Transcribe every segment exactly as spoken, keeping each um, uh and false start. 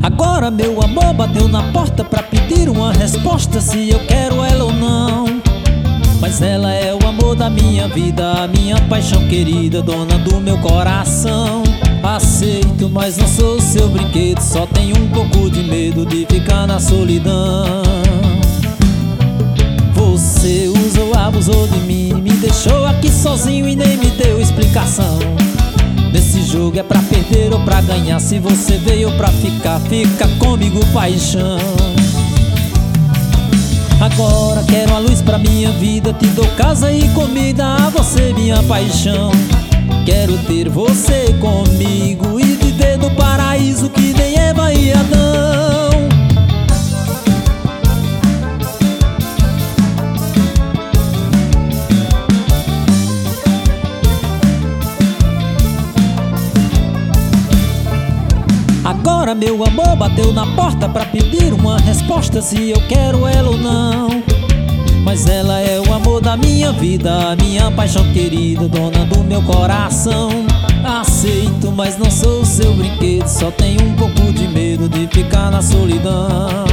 Agora meu amor bateu na porta pra pedir uma resposta se eu quero ela ou não. Mas ela é o amor da minha vida, a minha paixão querida, dona do meu coração. Aceito, mas não sou seu brinquedo, só tenho um pouco de medo de ficar na solidão. Você usou, abusou de mim, me deixou aqui sozinho e nem me deu explicação. Nesse jogo é pra perder ou pra ganhar, se você veio pra ficar, fica comigo, paixão. Agora quero uma luz pra minha vida, te dou casa e comida, a você minha paixão. Quero ter você comigo e viver no paraíso que nem Eva e Adão. Agora meu amor bateu na porta pra pedir uma resposta se eu quero ela ou não. Mas ela é o amor da minha vida, a minha paixão querida, dona do meu coração. Aceito, mas não sou seu brinquedo, só tenho um pouco de medo de ficar na solidão.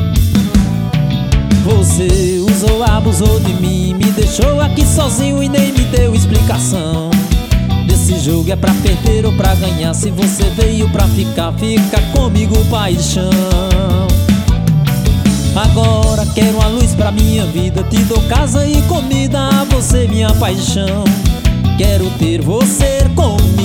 Você usou, abusou de mim, me deixou aqui sozinho e nem me deu explicação. Esse jogo é pra perder ou pra ganhar, se você veio pra ficar, fica comigo, paixão. Agora quero uma luz pra minha vida, te dou casa e comida, a você minha paixão. Quero ter você comigo